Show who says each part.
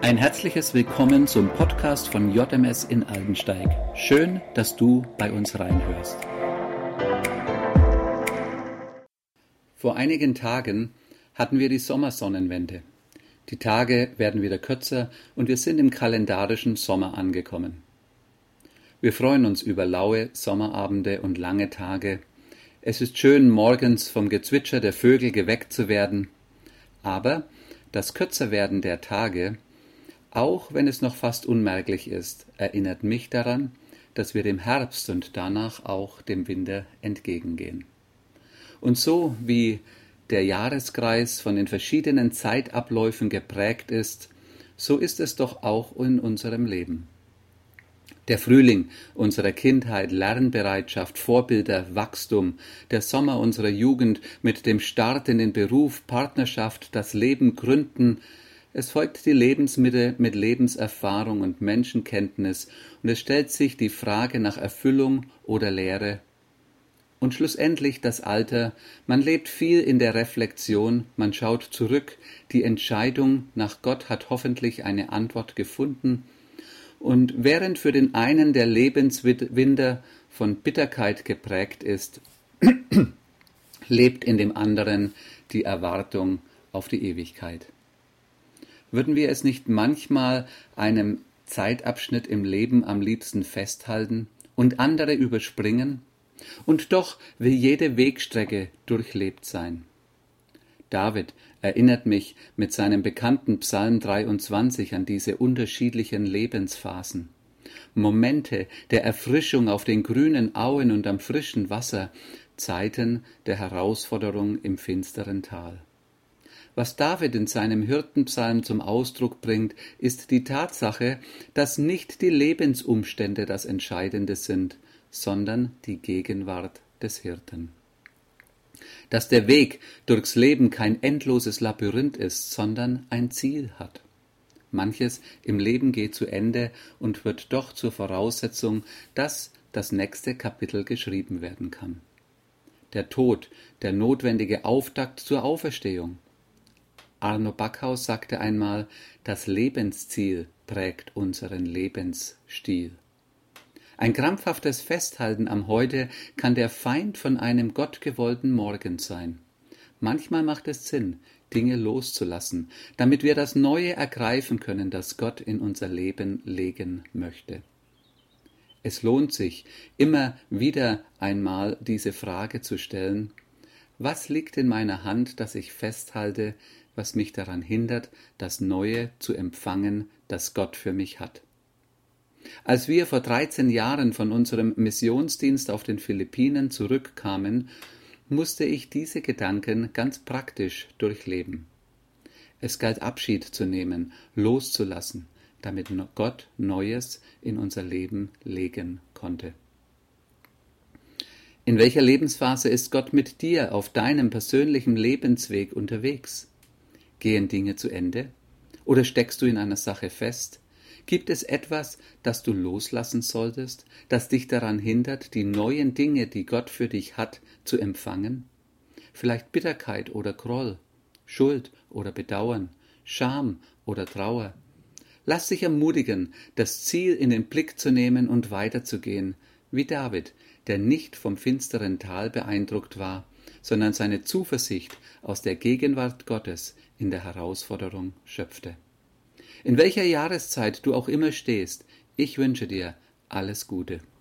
Speaker 1: Ein herzliches Willkommen zum Podcast von JMS in Aldensteig. Schön, dass du bei uns reinhörst. Vor einigen Tagen hatten wir die Sommersonnenwende. Die Tage werden wieder kürzer und wir sind im kalendarischen Sommer angekommen. Wir freuen uns über laue Sommerabende und lange Tage. Es ist schön, morgens vom Gezwitscher der Vögel geweckt zu werden. Aber das Kürzerwerden der Tage, auch wenn es noch fast unmerklich ist, erinnert mich daran, dass wir dem Herbst und danach auch dem Winter entgegengehen. Und so wie der Jahreskreis von den verschiedenen Zeitabläufen geprägt ist, so ist es doch auch in unserem Leben. Der Frühling unserer Kindheit, Lernbereitschaft, Vorbilder, Wachstum, der Sommer unserer Jugend mit dem Start in den Beruf, Partnerschaft, das Leben gründen. Es folgt die Lebensmitte mit Lebenserfahrung und Menschenkenntnis und es stellt sich die Frage nach Erfüllung oder Leere. Und schlussendlich das Alter, man lebt viel in der Reflexion, man schaut zurück, die Entscheidung nach Gott hat hoffentlich eine Antwort gefunden. Und während für den einen der Lebenswinter von Bitterkeit geprägt ist, lebt in dem anderen die Erwartung auf die Ewigkeit. Würden wir es nicht manchmal einem Zeitabschnitt im Leben am liebsten festhalten und andere überspringen? Und doch will jede Wegstrecke durchlebt sein. David erinnert mich mit seinem bekannten Psalm 23 an diese unterschiedlichen Lebensphasen. Momente der Erfrischung auf den grünen Auen und am frischen Wasser, Zeiten der Herausforderung im finsteren Tal. Was David in seinem Hirtenpsalm zum Ausdruck bringt, ist die Tatsache, dass nicht die Lebensumstände das Entscheidende sind, sondern die Gegenwart des Hirten. Dass der Weg durchs Leben kein endloses Labyrinth ist, sondern ein Ziel hat. Manches im Leben geht zu Ende und wird doch zur Voraussetzung, dass das nächste Kapitel geschrieben werden kann. Der Tod, der notwendige Auftakt zur Auferstehung. Arno Backhaus sagte einmal, das Lebensziel prägt unseren Lebensstil. Ein krampfhaftes Festhalten am Heute kann der Feind von einem gottgewollten Morgen sein. Manchmal macht es Sinn, Dinge loszulassen, damit wir das Neue ergreifen können, das Gott in unser Leben legen möchte. Es lohnt sich, immer wieder einmal diese Frage zu stellen: Was liegt in meiner Hand, das ich festhalte, was mich daran hindert, das Neue zu empfangen, das Gott für mich hat? Als wir vor 13 Jahren von unserem Missionsdienst auf den Philippinen zurückkamen, musste ich diese Gedanken ganz praktisch durchleben. Es galt Abschied zu nehmen, loszulassen, damit Gott Neues in unser Leben legen konnte. In welcher Lebensphase ist Gott mit dir auf deinem persönlichen Lebensweg unterwegs? Gehen Dinge zu Ende? Oder steckst du in einer Sache fest? Gibt es etwas, das du loslassen solltest, das dich daran hindert, die neuen Dinge, die Gott für dich hat, zu empfangen? Vielleicht Bitterkeit oder Groll, Schuld oder Bedauern, Scham oder Trauer. Lass dich ermutigen, das Ziel in den Blick zu nehmen und weiterzugehen, wie David, der nicht vom finsteren Tal beeindruckt war, sondern seine Zuversicht aus der Gegenwart Gottes in der Herausforderung schöpfte. In welcher Jahreszeit du auch immer stehst, ich wünsche dir alles Gute.